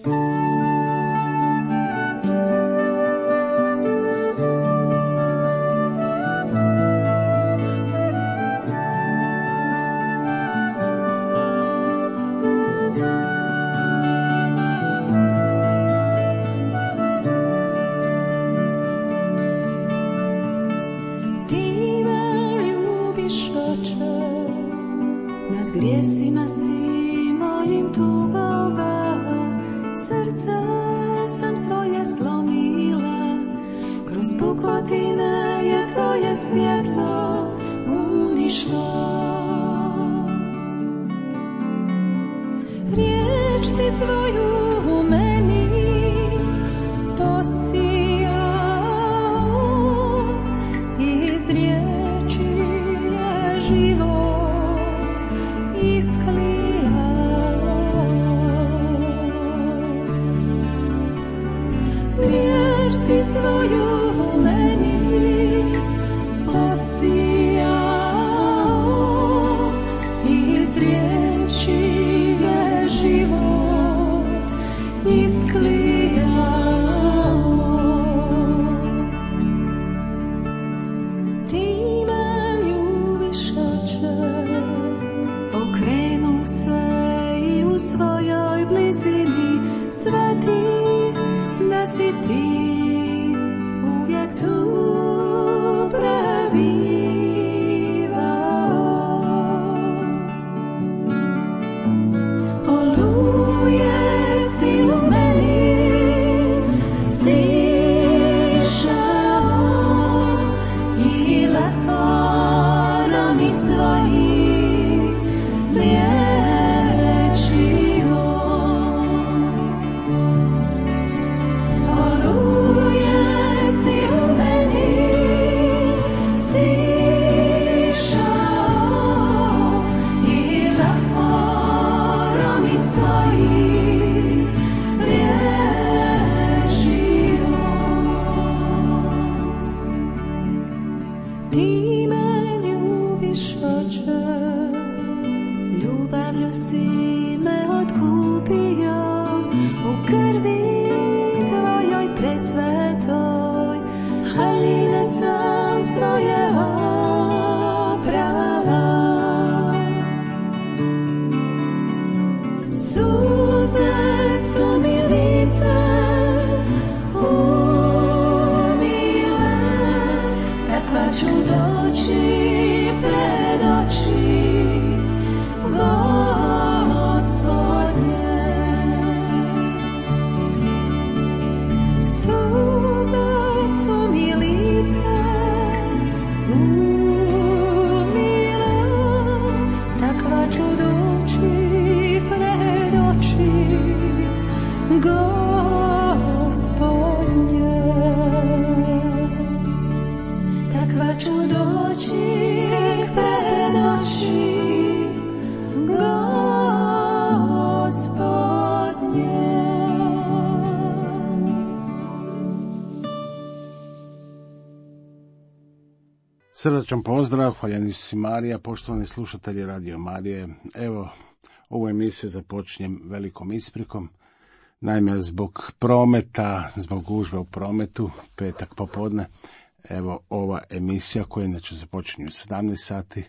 Srdačan pozdrav, hvaljeni si Marija, poštovani slušatelji Radio Marije. Evo, ovu emisiju započinjem velikom isprikom. Naime, zbog prometa, zbog gužve u prometu, petak popodne, evo ova emisija koja inače započinje u 17 sati,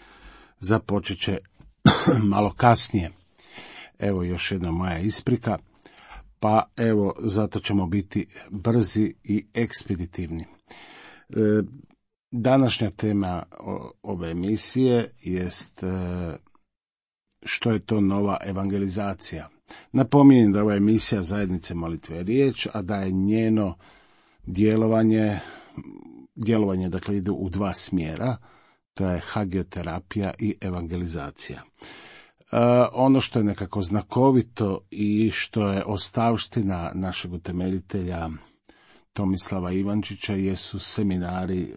započet će malo kasnije. Evo još jedna moja isprika, pa evo zato ćemo biti brzi i ekspeditivni. Današnja tema ove emisije jest što je to nova evangelizacija. Napominjem da je ova emisija zajednice Molitve i riječ, a da je njeno djelovanje dakle ide u dva smjera, to je hagioterapija i evangelizacija. Ono što je nekako znakovito i što je ostavština našeg utemeljitelja Tomislava Ivančića jesu seminari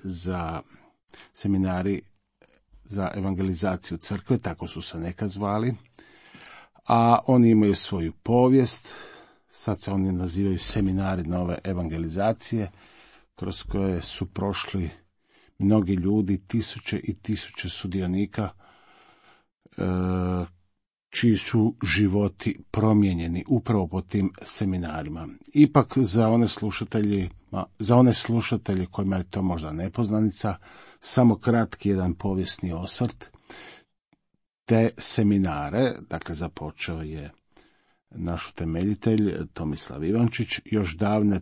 za evangelizaciju crkve, tako su se nekad zvali, a oni imaju svoju povijest, sad se oni nazivaju seminari nove evangelizacije, kroz koje su prošli mnogi ljudi, tisuće i tisuće sudionika čiji su životi promijenjeni upravo po tim seminarima. Ipak za one slušatelje kojima je to možda nepoznanica, samo kratki jedan povijesni osvrt. Te seminare, dakle započeo je naš utemeljitelj Tomislav Ivančić još davne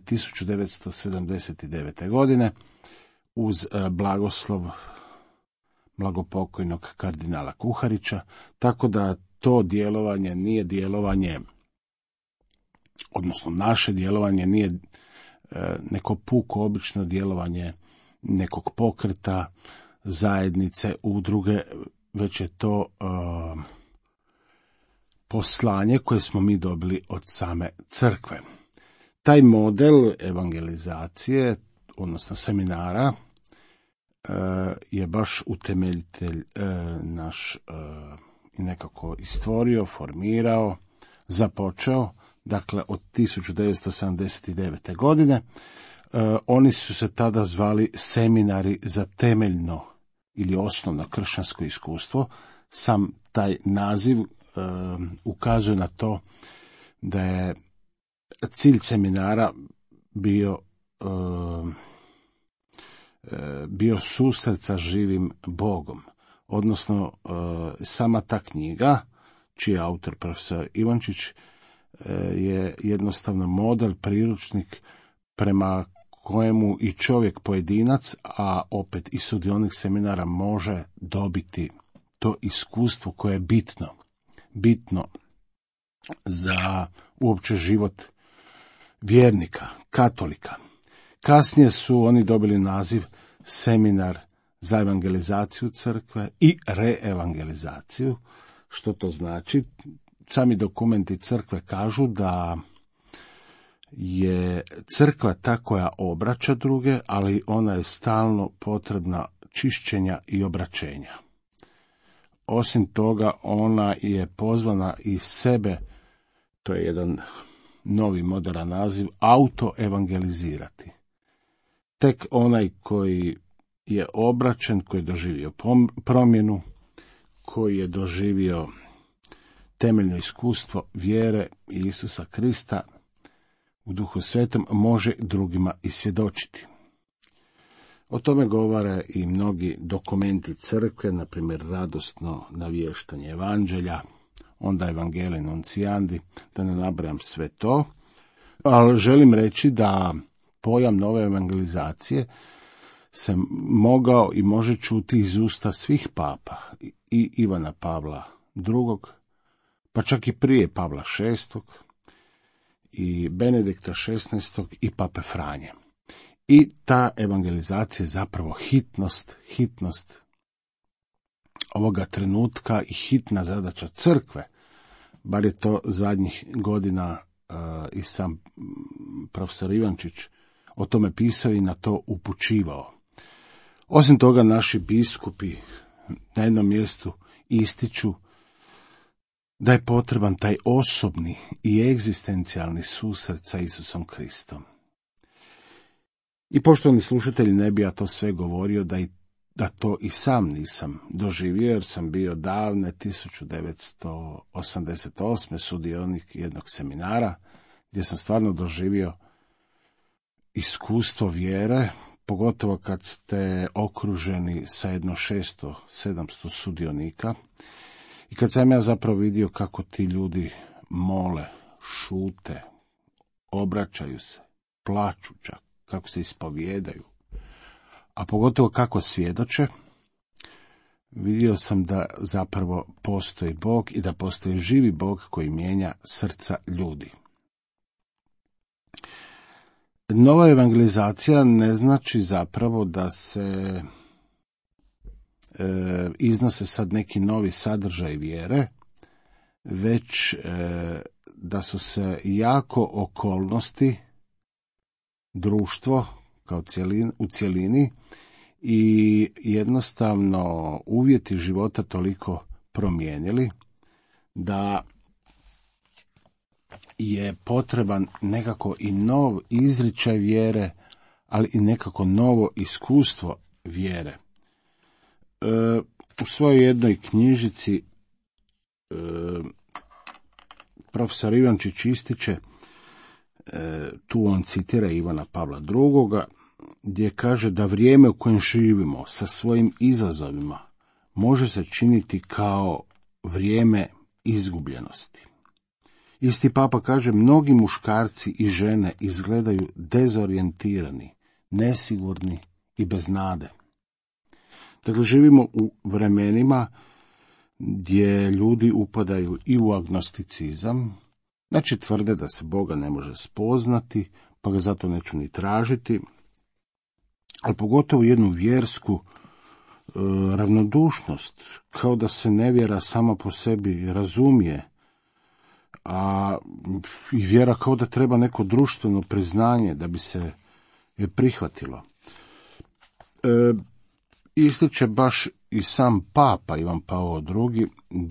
1979. godine uz blagoslov blagopokojnog kardinala Kuharića, tako da to djelovanje nije djelovanje, odnosno naše djelovanje nije neko puko obično djelovanje nekog pokreta, zajednice, udruge, već je to poslanje koje smo mi dobili od same crkve. Taj model evangelizacije, odnosno seminara, je baš utemeljitelj naš i nekako istvorio, formirao, započeo, dakle od 1979. godine. Oni su se tada zvali seminari za temeljno ili osnovno kršćansko iskustvo. Sam taj naziv ukazuje na to da je cilj seminara bio susret sa živim Bogom. Odnosno, sama ta knjiga, čiji je autor profesor Ivančić, je jednostavno model, priručnik prema kojemu i čovjek pojedinac, a opet i sudionik seminara može dobiti to iskustvo koje je bitno za uopće život vjernika, katolika. Kasnije su oni dobili naziv seminar za evangelizaciju crkve i reevangelizaciju. Što to znači? Sami dokumenti crkve kažu da je crkva ta koja obraća druge, ali ona je stalno potrebna čišćenja i obraćenja. Osim toga, ona je pozvana i sebe, to je jedan novi moderan naziv, autoevangelizirati. Tek onaj koji je obraćen, koji je doživio promjenu, koji je doživio temeljno iskustvo vjere Isusa Krista u Duhu Svetom, može drugima i svjedočiti. O tome govore i mnogi dokumenti crkve, na primjer radosno navještanje evanđelja, onda Evangelii Nunciandi, da ne nabrajam sve to, ali želim reći da pojam nove evangelizacije se mogao i može čuti iz usta svih papa, i Ivana Pavla II, pa čak i prije Pavla VI, i Benedikta XVI i Pape Franje. I ta evangelizacija je zapravo hitnost ovoga trenutka i hitna zadaća crkve, bar je to zadnjih godina i sam profesor Ivančić o tome pisao i na to upućivao. Osim toga, naši biskupi na jednom mjestu ističu da je potreban taj osobni i egzistencijalni susret sa Isusom Kristom. I poštovani slušatelji, ne bi ja to sve govorio da to i sam nisam doživio, jer sam bio davne 1988. sudionik jednog seminara, gdje sam stvarno doživio iskustvo vjere, pogotovo kad ste okruženi sa jedno 600-700 sudionika, i kad sam ja zapravo vidio kako ti ljudi mole, šute, obraćaju se, plaču čak, kako se ispovijedaju, a pogotovo kako svjedoče, vidio sam da zapravo postoji Bog i da postoji živi Bog koji mijenja srca ljudi. Nova evangelizacija ne znači zapravo da se iznose sad neki novi sadržaj vjere, već da su se jako okolnosti, društvo kao u cjelini i jednostavno uvjeti života toliko promijenili da je potreban nekako i nov izričaj vjere, ali i nekako novo iskustvo vjere. U svojoj jednoj knjižici profesor Ivančić ističe, tu on citira Ivana Pavla II, gdje kaže da vrijeme u kojem živimo sa svojim izazovima može se činiti kao vrijeme izgubljenosti. Isti papa kaže, mnogi muškarci i žene izgledaju dezorijentirani, nesigurni i bez nade. Dakle, živimo u vremenima gdje ljudi upadaju i u agnosticizam, znači tvrde da se Boga ne može spoznati, pa ga zato neću ni tražiti, ali pogotovo jednu vjersku ravnodušnost, kao da se nevjera sama po sebi razumije, a i vjera kao da treba neko društveno priznanje da bi se je prihvatilo. Ističe baš i sam papa Ivan Pavao II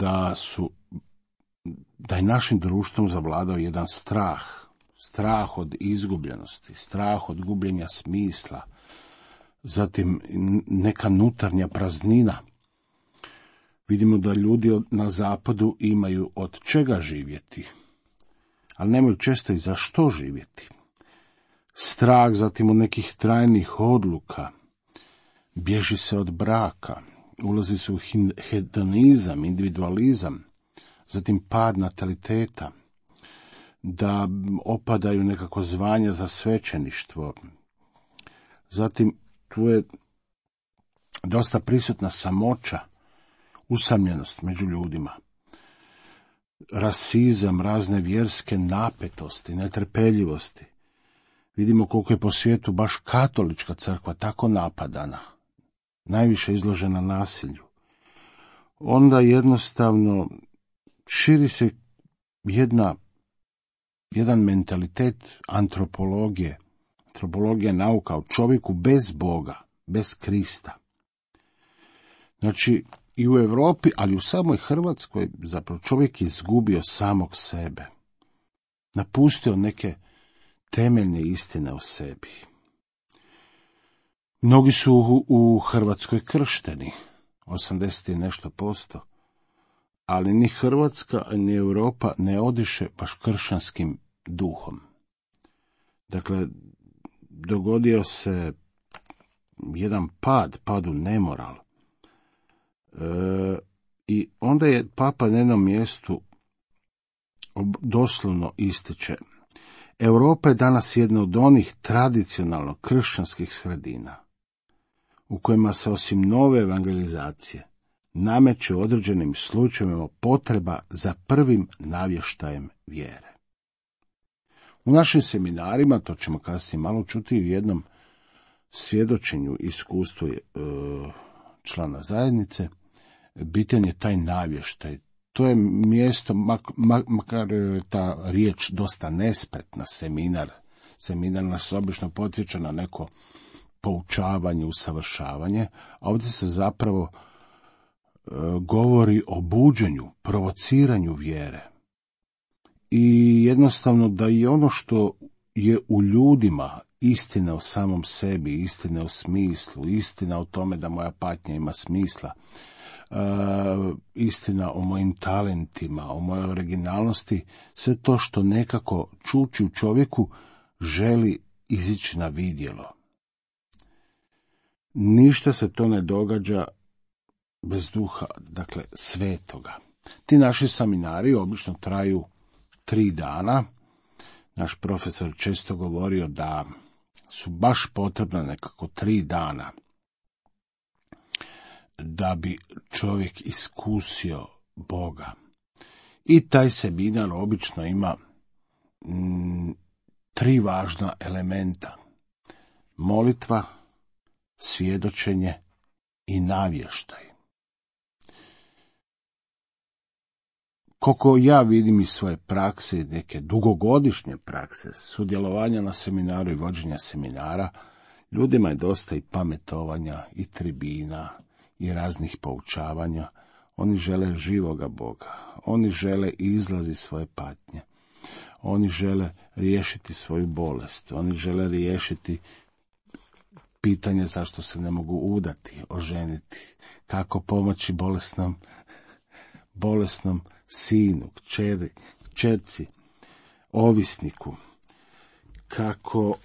da je našim društvom zavladao jedan strah od izgubljenosti, strah od gubljenja smisla, zatim neka unutarnja praznina. Vidimo da ljudi na zapadu imaju od čega živjeti, ali nemaju često i za što živjeti. Strah, zatim od nekih trajnih odluka, bježi se od braka, ulazi se u hedonizam, individualizam, zatim pad nataliteta, da opadaju nekako zvanja za svećeništvo. Zatim tu je dosta prisutna samoća, usamljenost među ljudima, rasizam, razne vjerske napetosti, netrpeljivosti. Vidimo koliko je po svijetu baš katolička crkva tako napadana, najviše izložena nasilju. Onda jednostavno širi se jedan mentalitet antropologije. Antropologija je nauka o čovjeku bez Boga, bez Krista. Znači, i u Europi, ali u samoj Hrvatskoj, zapravo čovjek je izgubio samog sebe. Napustio neke temeljne istine o sebi. Mnogi su u Hrvatskoj kršteni, 80 i nešto %, ali ni Hrvatska, ni Europa ne odiše baš kršćanskim duhom. Dakle, dogodio se jedan pad u nemoral. I onda je papa na jednom mjestu doslovno ističe: Europa je danas jedna od onih tradicionalno kršćanskih sredina u kojima se osim nove evangelizacije nameće u određenim slučajevima potreba za prvim navještajem vjere. U našim seminarima, to ćemo kasnije malo čuti, u jednom svjedočenju iskustvu člana zajednice, bitan je taj navještaj. To je mjesto, makar ta riječ dosta nespretna, seminar. Seminar nas obično podsjeća na neko poučavanje, usavršavanje, a ovdje se zapravo govori o buđenju, provociranju vjere. I jednostavno da i ono što je u ljudima istina o samom sebi, istina o smislu, istina o tome da moja patnja ima smisla, istina o mojim talentima, o mojoj originalnosti, sve to što nekako čuči u čovjeku želi izići na vidjelo. Ništa se to ne događa bez duha, dakle svetoga. Ti naši seminari obično traju 3 dana. Naš profesor često govorio da su baš potrebna nekako 3 dana da bi čovjek iskusio Boga. I taj seminar obično ima 3 važna elementa: molitva, svjedočenje i navještaj. Koliko ja vidim iz svoje prakse, neke dugogodišnje prakse, sudjelovanja na seminaru i vođenja seminara, ljudima je dosta i pametovanja, i tribina, i raznih poučavanja. Oni žele živoga Boga, oni žele izlazi svoje patnje, oni žele riješiti svoju bolest, oni žele riješiti pitanje zašto se ne mogu udati, oženiti, kako pomoći bolesnom sinu, kćeri, kćerci, ovisniku, kako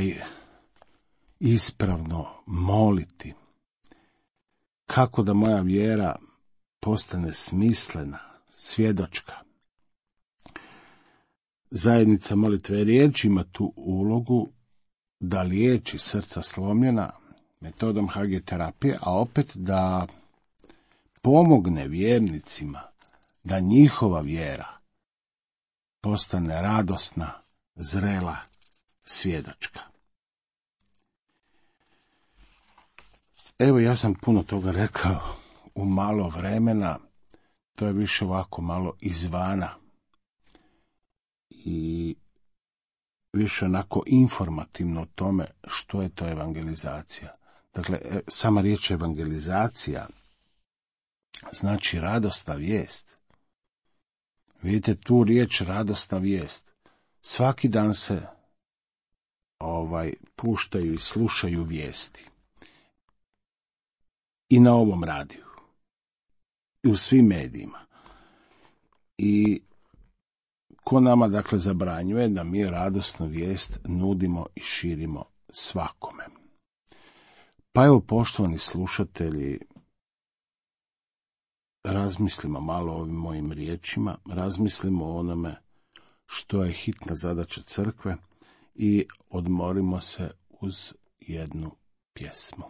ispravno moliti, kako da moja vjera postane smislena, svjedočka. Zajednica molitve riječi ima tu ulogu da liječi srca slomljena metodom HG terapije, a opet da pomogne vjernicima da njihova vjera postane radosna, zrela, svjedočka. Evo, ja sam puno toga rekao u malo vremena, to je više ovako malo izvana i više onako informativno o tome što je to evangelizacija. Dakle, sama riječ evangelizacija znači radosna vijest. Vidite tu riječ radosna vijest. Svaki dan se puštaju i slušaju vijesti. I na ovom radiju. I u svim medijima. I ko nama dakle zabranjuje da mi radosnu vijest nudimo i širimo svakome. Pa evo, poštovani slušatelji, razmislimo malo o ovim mojim riječima, razmislimo o onome što je hitna zadaća crkve i odmorimo se uz jednu pjesmu.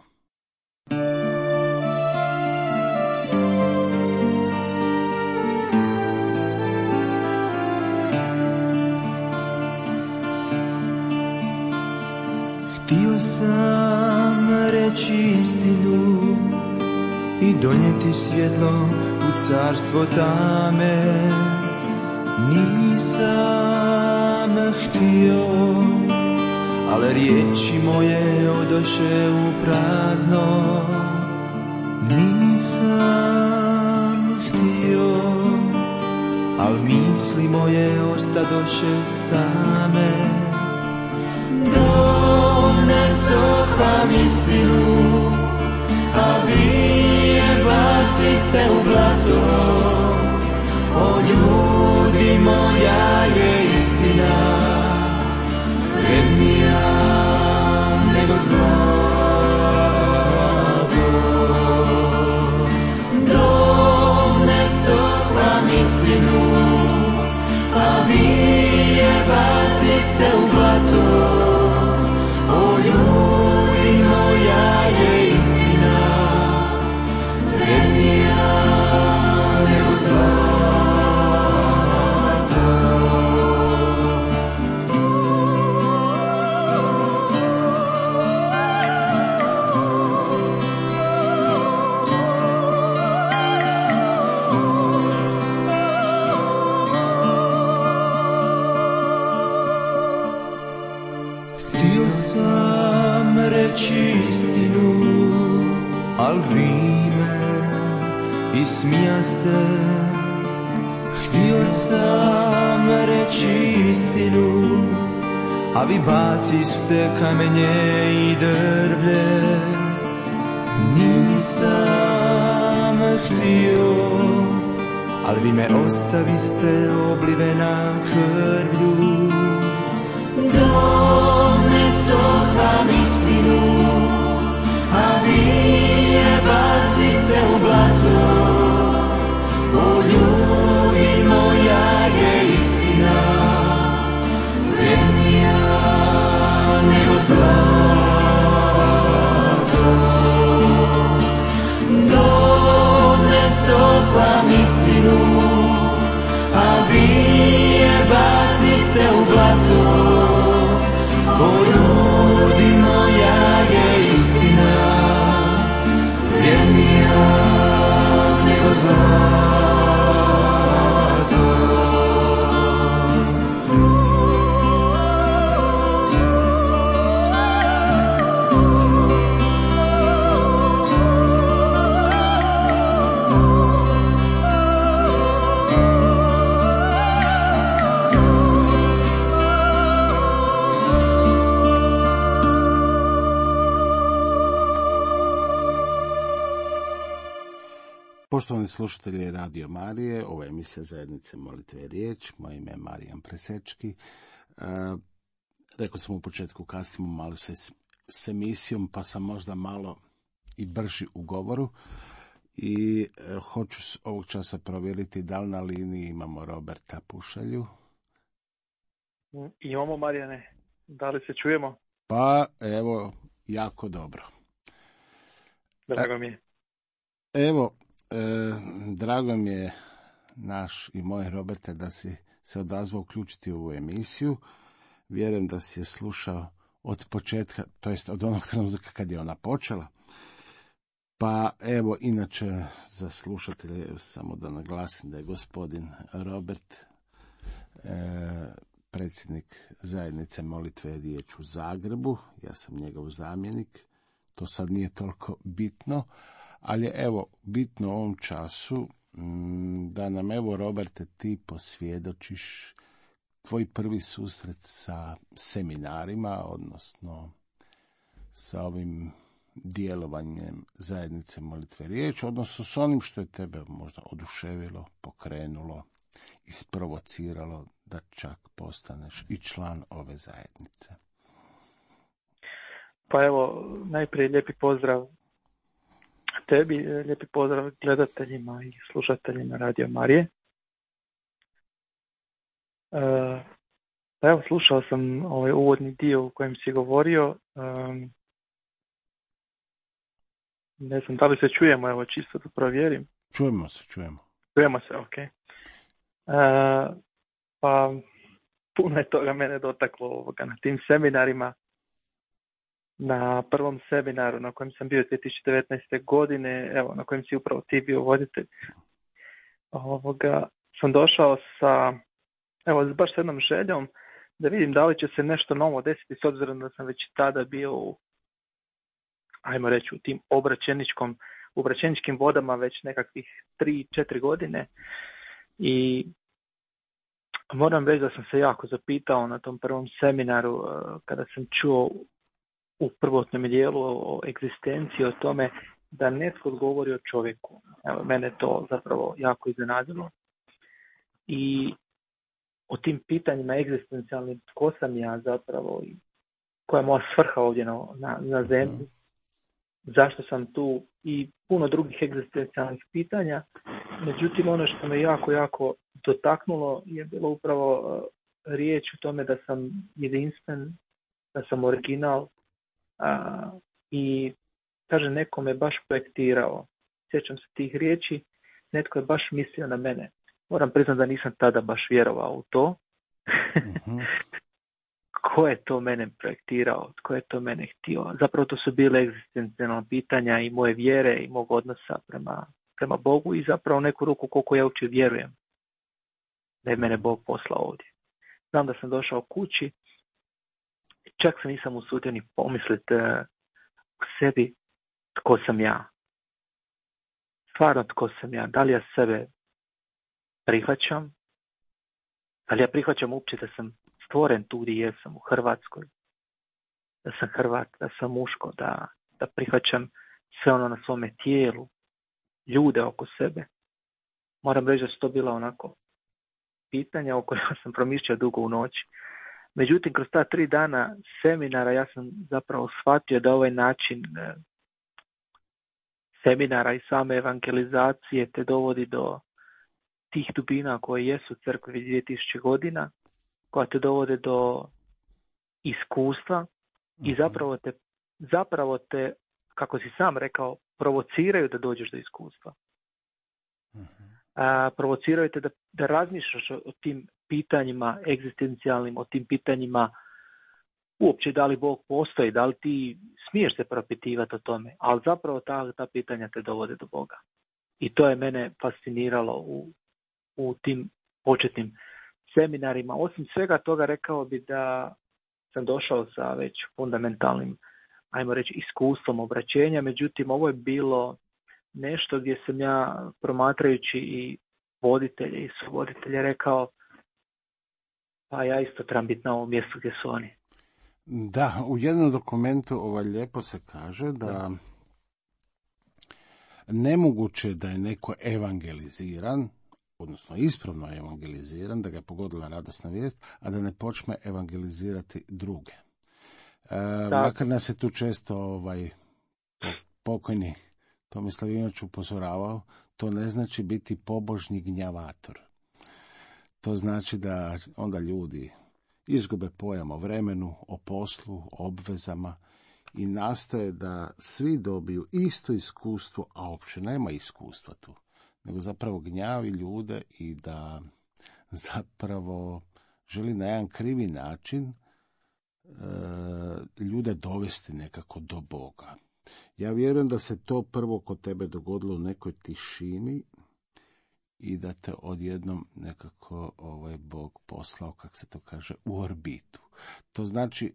Htio sam reći istinu i donijeti svjetlo u carstvo tame. Nisam htio, ali riječi moje odoše u prazno. Nisam htio, ali misli moje ostadoše same. Donesohvam istinu, a vi je baciste u blato. O ljudi, moja je istina vrednija nego zlato. Donesohvam istinu, a vi je baciste u blato. O ljudi, moja je istina vrednija nego zlato. Htio sam reći istinu, al vi me ismijaste. Htio sam reći istinu, a vi baciste kamenje i drvlje. Nisam htio, ali vi me ostaviste oblivena krvlju. Donesohvam istinu, a vi je baciste u blato. O ljudi, moja je istina vrednija nego zlato. Donesohvam istinu, a vi je baciste Poštovani slušatelji Radio Marije, ovo je emisija Zajednice molitve i riječ. Moje ime je Marijan Presečki. Rekao sam u početku, kasnimo malo s emisijom, pa sam možda malo i brži u govoru. I hoću ovog časa provjeriti da li na liniji imamo Roberta Pušalju. Imamo, Marijane. Da li se čujemo? Pa, evo, jako dobro. Drago mi je. Evo, drago mi je naš i moj Roberte da si se odazvao uključiti u ovu emisiju. Vjerujem da si je slušao od početka, to jest od onog trenutka kad je ona počela. Pa evo, inače za slušatelje samo da naglasim da je gospodin Robert predsjednik Zajednice molitve i riječ u Zagrebu. Ja sam njegov zamjenik. To sad nije toliko bitno, ali je evo bitno u ovom času da nam evo, Roberte, ti posvjedočiš tvoj prvi susret sa seminarima, odnosno sa ovim djelovanjem Zajednice molitve i riječ, odnosno s onim što je tebe možda oduševilo, pokrenulo, isprovociralo da čak postaneš i član ove zajednice. Pa evo, najprije lijepi pozdrav tebi, lijepi pozdrav gledateljima i slušateljima Radio Marije. Pa evo, slušao sam ovaj uvodni dio u kojem si govorio. Ne znam da li se čujemo, evo čisto da provjerim. Čujemo. Čujemo se, ok. Pa puno je toga mene dotaklo na tim seminarima. Na prvom seminaru na kojem sam bio 2019. godine, evo, na kojem si upravo ti bio voditelj, sam došao sa, evo, baš s jednom željom da vidim da li će se nešto novo desiti, s obzirom da sam već tada bio ajmo reći, u tim obraćeničkim vodama već nekakvih 3-4 godine. I moram reći da sam se jako zapitao na tom prvom seminaru kada sam čuo u prvotnom dijelu o egzistenciji, o tome da netko govori o čovjeku. Evo, mene to zapravo jako iznenadilo. I o tim pitanjima egzistencijalnim, tko sam ja zapravo i koja je moja svrha ovdje na zemlji, zašto sam tu i puno drugih egzistencijalnih pitanja. Međutim, ono što me jako dotaknulo je bilo upravo riječ o tome da sam jedinstven, da sam original, i kaže, neko me baš projektirao. Sjećam se tih riječi, netko je baš mislio na mene. Moram priznati da nisam tada baš vjerovao u to. Ko je to mene projektirao, tko je to mene htio. Zapravo to su bile egzistencijalna pitanja i moje vjere i mog odnosa prema Bogu i zapravo neku ruku koliko ja uopće vjerujem da je mene Bog poslao ovdje. Znam da sam došao kući, čak se nisam usudio ni pomisliti u sebi tko sam ja. Stvarno tko sam ja. Da li ja sebe prihvaćam? Da li ja prihvaćam uopće da sam stvoren tu gdje jesam, u Hrvatskoj? Da sam Hrvat, da sam muško, da prihvaćam sve ono na svome tijelu, ljude oko sebe. Moram reći da su to bila onako pitanja o kojima sam promišljao dugo u noći. Međutim, kroz ta 3 dana seminara ja sam zapravo shvatio da ovaj način seminara i same evangelizacije te dovodi do tih dubina koje jesu u crkvi 2000 godina, koja te dovode do iskustva i zapravo te, kako si sam rekao, provociraju da dođeš do iskustva. Provociraju te da razmišljaš o tim pitanjima egzistencijalnim, o tim pitanjima uopće da li Bog postoji, da li ti smiješ se propitivati o tome, ali zapravo ta pitanja te dovode do Boga. I to je mene fasciniralo u tim početnim seminarima. Osim svega toga, rekao bi da sam došao sa već fundamentalnim, ajmo reći, iskustvom obraćenja, međutim ovo je bilo nešto gdje sam ja, promatrajući i voditelje i suvoditelje, rekao, pa ja isto trebam biti na ovom mjestu gdje su oni. Da, u jednom dokumentu lijepo se kaže da Nemoguće da je neko evangeliziran, odnosno ispravno evangeliziran, da ga je pogodila radosna vijest, a da ne počne evangelizirati druge. Makar nas je tu često pokojni Tomislav Ivanović upozoravao, to ne znači biti pobožni gnjavator. To znači da onda ljudi izgube pojam o vremenu, o poslu, o obvezama i nastoje da svi dobiju isto iskustvo, a uopće nema iskustva tu, nego zapravo gnjavi ljude i da zapravo želi na jedan krivi način ljude dovesti nekako do Boga. Ja vjerujem da se to prvo kod tebe dogodilo u nekoj tišini i da te odjednom nekako Bog poslao, kako se to kaže, u orbitu. To znači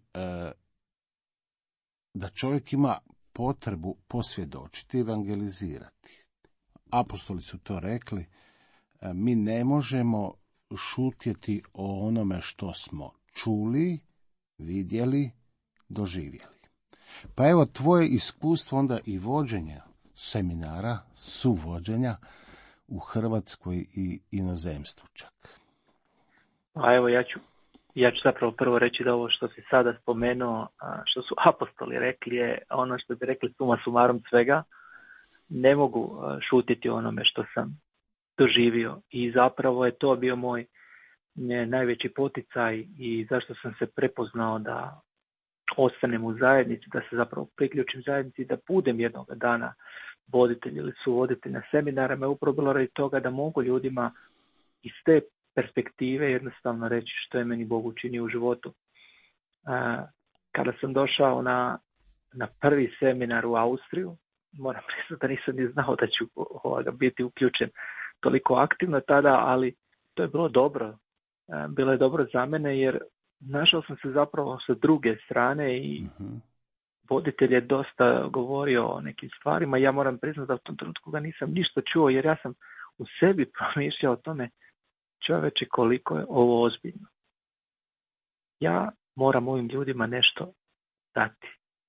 da čovjek ima potrebu posvjedočiti, evangelizirati. Apostoli su to rekli, mi ne možemo šutjeti o onome što smo čuli, vidjeli, doživjeli. Pa evo tvoje iskustvo onda i vođenja seminara, suvođenja u Hrvatskoj i inozemstvu čak. A evo ja ću zapravo prvo reći da ovo što si sada spomenuo, što su apostoli rekli, je ono što bi rekli suma sumarom svega. Ne mogu šutiti onome što sam doživio i zapravo je to bio moj najveći poticaj i zašto sam se prepoznao da ostanem u zajednici, da se zapravo priključim zajednici, da budem jednog dana voditelj ili suvoditelj na seminarima, upravo bilo radi toga da mogu ljudima iz te perspektive jednostavno reći što je meni Bog učinio u životu. Kada sam došao na prvi seminar u Austriju, moram priznati da nisam ni znao da ću biti uključen toliko aktivno tada, ali to je bilo dobro. Bilo je dobro za mene jer našao sam se zapravo sa druge strane i voditelj je dosta govorio o nekim stvarima. Ja moram priznati da u tom trenutku ga nisam ništa čuo jer ja sam u sebi promišljao o tome, čoveče, koliko je ovo ozbiljno. Ja moram ovim ljudima nešto dati.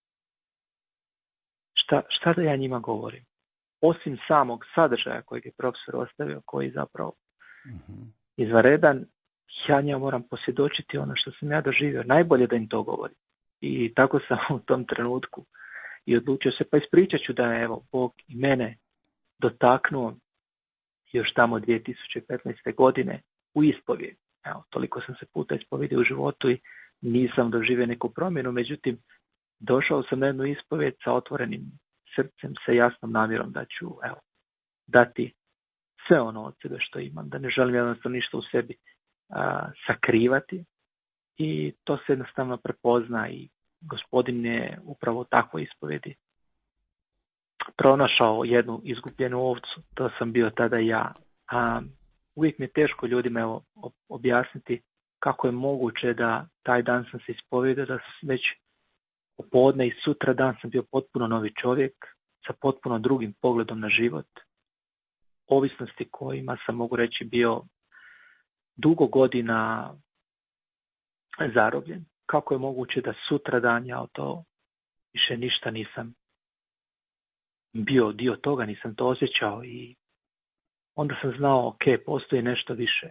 Šta da ja njima govorim? Osim samog sadržaja kojeg je profesor ostavio, koji je zapravo izvanredan, ja njima moram posvjedočiti ono što sam ja doživio. Najbolje da im to govorim. I tako sam u tom trenutku i odlučio se, pa ispričat ću da je evo Bog i mene dotaknuo još tamo 2015. godine u ispovjedi. Evo, toliko sam se puta ispovidio u životu i nisam doživio neku promjenu, međutim, došao sam na jednu ispovjed sa otvorenim srcem, sa jasnom namjerom da ću dati sve ono od sebe što imam, da ne želim jednostavno ništa u sebi sakrivati i to se jednostavno prepozna i Gospodin je upravo u takvoj ispovjedi pronašao jednu izgubljenu ovcu, to sam bio tada ja. Uvijek mi je teško ljudima objasniti kako je moguće da taj dan sam se ispovjedio, da već popodne i sutra dan sam bio potpuno novi čovjek sa potpuno drugim pogledom na život, ovisnosti kojima sam, mogu reći, bio dugo godina zarobljen. Kako je moguće da sutra dan ja o to više ništa nisam bio dio toga, nisam to osjećao i onda sam znao, ok, postoji nešto više.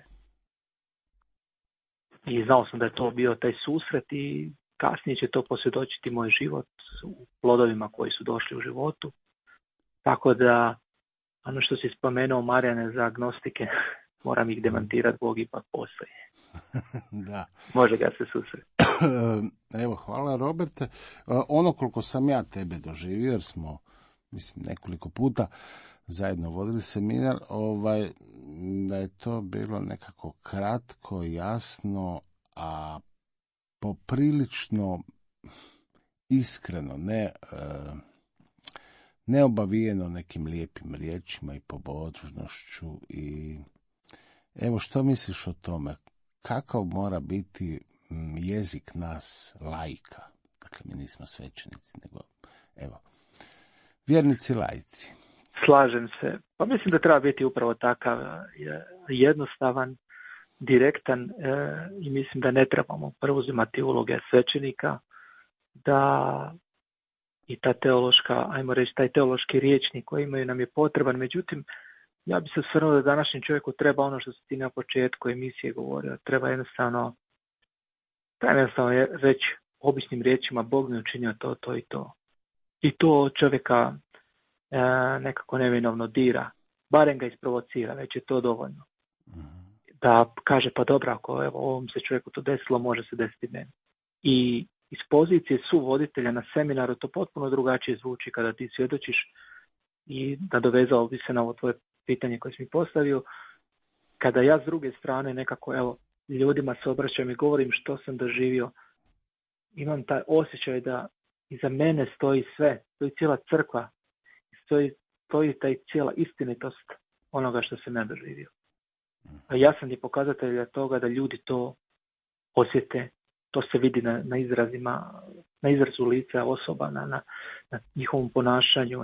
I znao sam da je to bio taj susret i kasnije će to posvjedočiti moj život u plodovima koji su došli u životu. Tako da, ono što si spomenuo, Marijane, za agnostike, moram ih demantirati, Bog ipak postoji. Da. Može ga se susreti. Evo, hvala Roberte. Ono koliko sam ja tebe doživio, jer smo, mislim, nekoliko puta zajedno vodili seminar, da je to bilo nekako kratko, jasno, a poprilično iskreno, neobavijeno nekim lijepim riječima i pobožnošću. I evo, što misliš o tome? Kakav mora biti jezik nas laika? Dakle, mi nismo svećenici, nego, evo, vjernici laici. Slažem se. Pa mislim da treba biti upravo takav jednostavan, direktan i mislim da ne trebamo preuzimati uloge svećenika, da i ta teološka, ajmo reći, taj teološki rječnik koji imaju nam je potreban. Međutim, ja bi se osvrnuo da današnjem čovjeku treba ono što si ti na početku emisije govorio. Treba jednostavno reći običnim riječima, Bog mi učinio to, to i to. I to čovjeka nekako neminovno dira. Barem ga isprovocira, već je to dovoljno. Da kaže, pa dobro, ako evo, ovom se čovjeku to desilo, može se desiti meni. I iz pozicije suvoditelja na seminaru to potpuno drugačije zvuči kada ti svjedočiš i nadovezao bi se na ovo tvoje pitanje koje si mi postavio. Kada ja s druge strane nekako, evo, ljudima se obraćam i govorim što sam doživio, imam taj osjećaj da iza mene stoji sve, stoji cijela crkva, stoji taj cijela istinitost onoga što sam ja doživio. A ja sam i pokazatelj toga da ljudi to osjete, to se vidi na izrazima, na izrazu lica osoba, na njihovom ponašanju,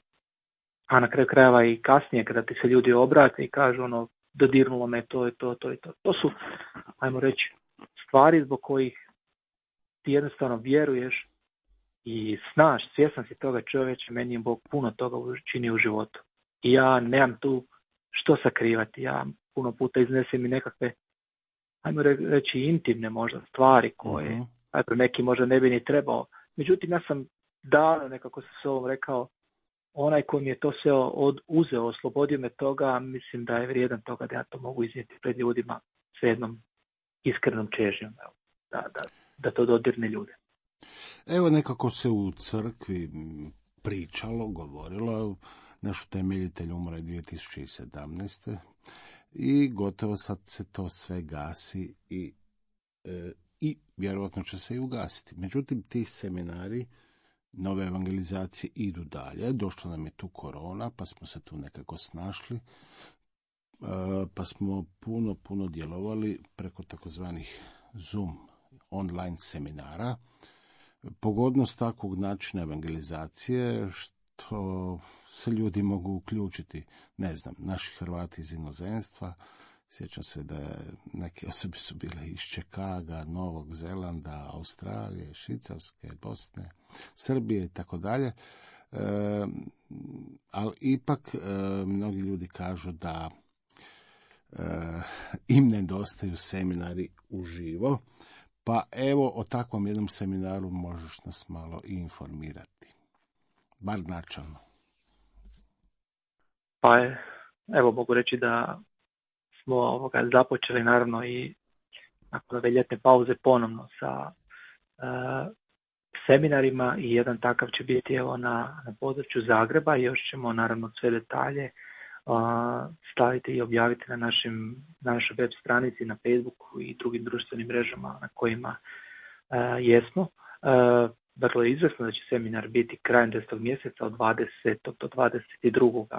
a na kraju krajeva i kasnije kada ti se ljudi obrate i kažu ono, dodirnulo me to i to. To su, ajmo reći, stvari zbog kojih ti jednostavno vjeruješ i znaš, svjestan si toga, čovječe, meni je Bog puno toga učinio u životu. I ja nemam tu što sakrivati. Ja puno puta iznesem i nekakve, ajmo reći, intimne možda stvari koje neki možda ne bi ni trebao. Međutim, ja sam davno nekako sa ovom rekao, onaj ko mi je to sve uzeo, oslobodio me toga, mislim da je vrijedan toga da ja to mogu iznijeti pred ljudima s jednom iskrenom čežnjom, da to dodirne ljude. Evo, nekako se u crkvi pričalo, govorilo, naš utemeljitelj umro je 2017. I gotovo sad se to sve gasi i vjerojatno će se i ugasiti. Međutim, ti seminari nove evangelizacije idu dalje. Došla nam je tu korona, pa smo se tu nekako snašli, pa smo puno djelovali preko takozvanih Zoom online seminara. Pogodnost takvog načina evangelizacije što se ljudi mogu uključiti, ne znam, naši Hrvati iz inozemstva. Sjećam se da neke osobe su bile iz Čikaga, Novog Zelanda, Australije, Švicarske, Bosne, Srbije i tako dalje. Ali ipak mnogi ljudi kažu da im nedostaju seminari uživo. Pa evo, o takvom jednom seminaru možeš nas malo i informirati. Bar načalno. Pa evo, mogu reći da smo započeli naravno i nakon ove ljetne pauze ponovno sa seminarima i jedan takav će biti evo na području Zagreba i još ćemo naravno sve detalje staviti i objaviti na našoj web stranici, na Facebooku i drugim društvenim mrežama na kojima jesmo. Dakle, izvjesno da će seminar biti krajem 10. mjeseca od 20. do 22.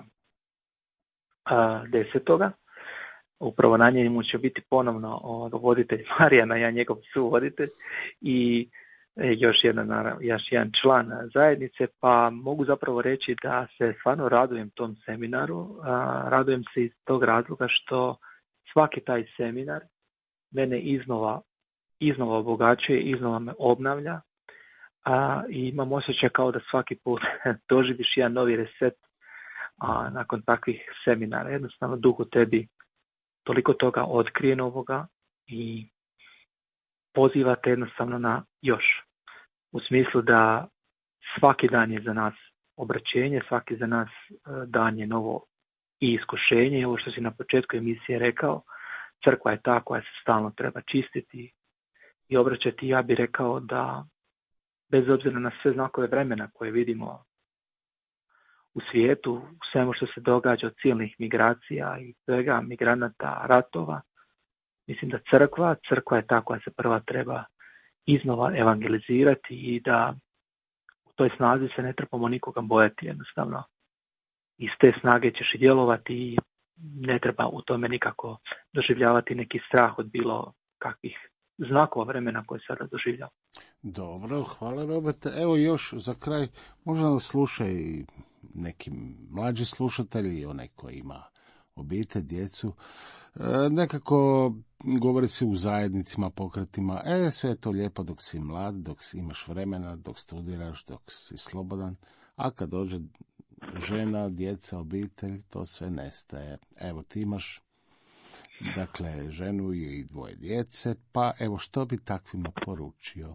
10. Upravo na njemu će biti ponovno voditelj Marijana, ja njegov suvoditelj i još jedan član zajednice, pa mogu zapravo reći da se stvarno radujem tom seminaru. Radujem se iz tog razloga što svaki taj seminar mene iznova obogaćuje, iznova me obnavlja i imam osjećaj kao da svaki put doživiš jedan novi reset nakon takvih seminara. Jednostavno duh u tebi toliko toga otkrije novoga i pozivate jednostavno na još. U smislu da svaki dan je za nas obraćenje, svaki za nas dan je novo i iskušenje. Ovo što si na početku emisije rekao, crkva je ta koja se stalno treba čistiti i obraćati. Ja bih rekao da bez obzira na sve znakove vremena koje vidimo u svijetu, u svemu što se događa od silnih migracija i svega, migranata, ratova, mislim da crkva je ta koja se prva treba iznova evangelizirati i da u toj snazi se ne trebamo nikoga bojati, jednostavno. Iz te snage ćeš i djelovati i ne treba u tome nikako doživljavati neki strah od bilo kakvih znakova vremena koje sada doživljava. Dobro, hvala Roberte. Evo još za kraj, možda nas slušaju neki mlađi slušatelji i onaj koji ima obitelj, djecu. Nekako govori se u zajednicima, pokretima, sve je to lijepo dok si mlad, dok imaš vremena, dok studiraš, dok si slobodan, a kad dođe žena, djeca, obitelj, to sve nestaje. Evo, ti imaš, dakle, ženu i 2 djece, pa evo, što bi takvima poručio?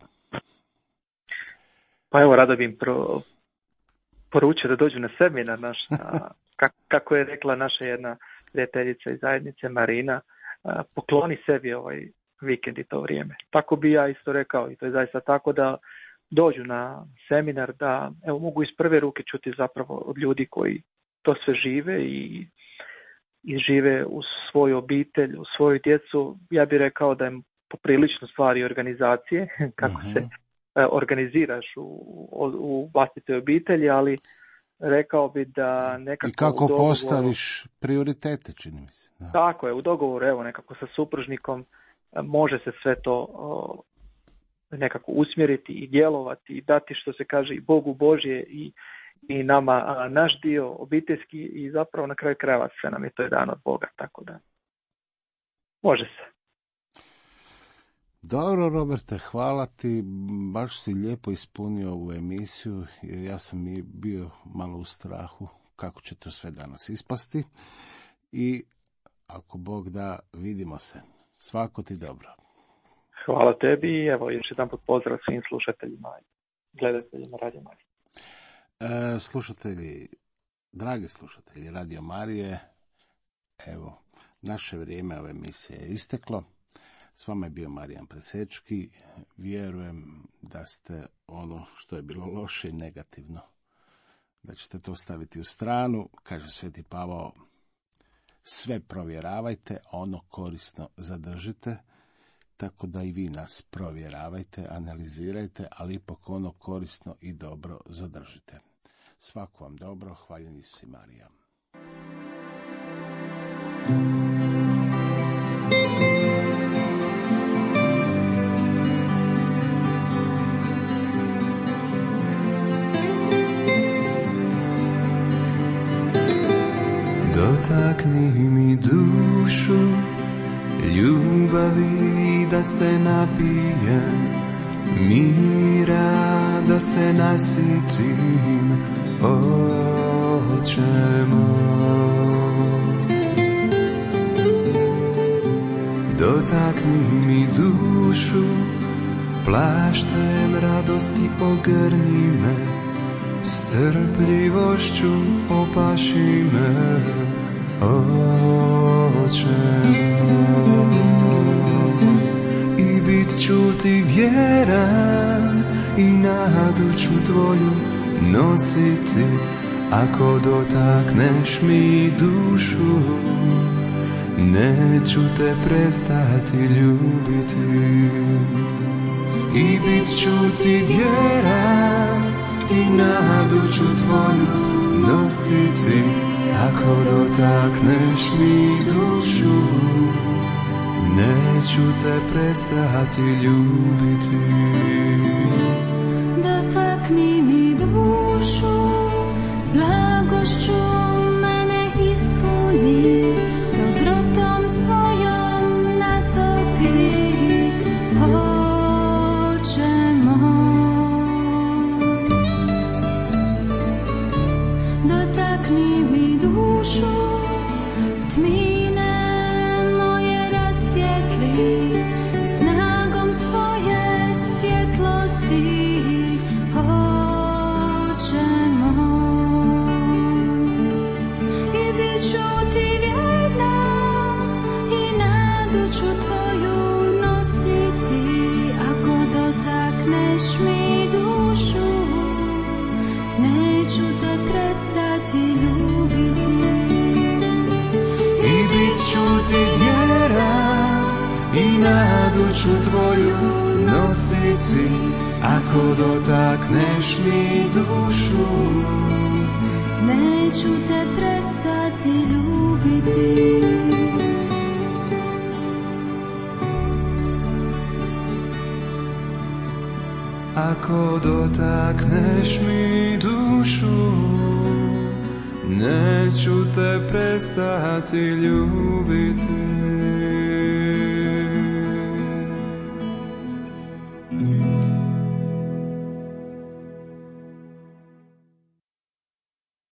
Pa evo, rado bi im poručio da dođu na seminar naš, kako je rekla naša jedna prijateljica iz zajednice, Marina, pokloni sebi ovaj vikend i to vrijeme. Tako bi ja isto rekao i to je zaista tako, da dođu na seminar, da evo, mogu iz prve ruke čuti zapravo od ljudi koji to sve žive i žive u svoju obitelj, u svoju djecu. Ja bih rekao da je poprilično stvari organizacije, kako se organiziraš u vlastitoj obitelji, ali rekao bi da nekako... I kako postaviš prioritete, čini mi se. Da. Tako je, u dogovoru, evo, nekako sa supružnikom može se sve to nekako usmjeriti i djelovati i dati, što se kaže, i Bogu Božje i nama naš dio obiteljski i zapravo na kraju krajeva sve nam je to dan od Boga, tako da može se. Dobro, Roberte, hvala ti, baš si lijepo ispunio ovu emisiju, jer ja sam i bio malo u strahu kako će to sve danas ispasti i ako Bog da, vidimo se. Svako ti dobro. Hvala tebi i evo još jedan put pozdrav svim slušateljima i gledateljima Radio Marije. Slušatelji, dragi slušatelji Radio Marije, evo, naše vrijeme ove emisije je isteklo. S vama je bio Marijan Presečki. Vjerujem da ste ono što je bilo loše i negativno, da ćete to staviti u stranu. Kaže Sveti Pavao, sve provjeravajte, ono korisno zadržite, tako da i vi nas provjeravajte, analizirajte, ali ipak ono korisno i dobro zadržite. Svako vam dobro, hvaljen Isus i Marija. Dotakni mi dušu ljubavi da se napijem, mira da se nasitim, Oče moj. Dotakni mi dušu, plaštem radosti ogrni me, strpljivošću opaši me, Oče moj. I bit ću ti vjeran i nadu ću tvoju nositi, ako dotakneš mi dušu, neću te prestati ljubiti. I bit ću ti vjeran i nadu ću tvoju nositi, ako dotakneš mi dušu, neću te prestati ljubiti. Dotakni mi dušu, blagošću mene ispuni, dobrotom svojom natopi, Oče moj. Dotakni mi dušu, tmine moje rasvijetli, snagom svoje svjetlosti, Oče moj. I bit ću ti vjerna i nadu ću tvoju nositi, ako dotakneš mi dušu, neću te prestati ljubiti. I bit ću ti vjeran i nadu ću tvoju nositi, ako dotakneš mi dušu, neću te prestati ljubiti. ako dotakneš mi dušu, neću te prestati ljubiti.